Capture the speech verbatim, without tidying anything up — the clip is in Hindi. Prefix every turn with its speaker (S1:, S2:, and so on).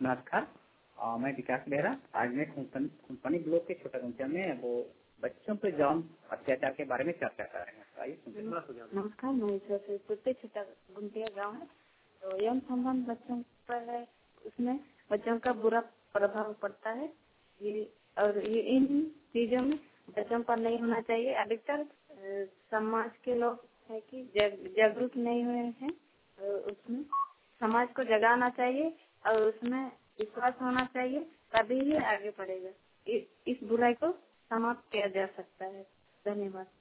S1: नमस्कार। अ, मैं विकास बेहरा। आज मैं कुंपनी ब्लॉक के छोटा गुंटिया में वो बच्चों पे यौन अत्याचार के बारे में चर्चा कर रहे हैं। आइए सुनते हैं।
S2: नमस्कार, मैं कुत्ते छोटा गुंटिया गाँव है। तो यौन संबंध बच्चों पर है, उसमें बच्चों का बुरा प्रभाव पड़ता है। ये और ये इन चीजों में बच्चों पर नहीं होना चाहिए। अधिकतर अ, समाज के लोग है कि जग, जागरूक नहीं हुए हैं। तो उसमें समाज को जगाना चाहिए और उसमें विश्वास होना चाहिए, तभी ही आगे बढ़ेगा। इस, इस बुराई को समाप्त किया जा सकता है। धन्यवाद।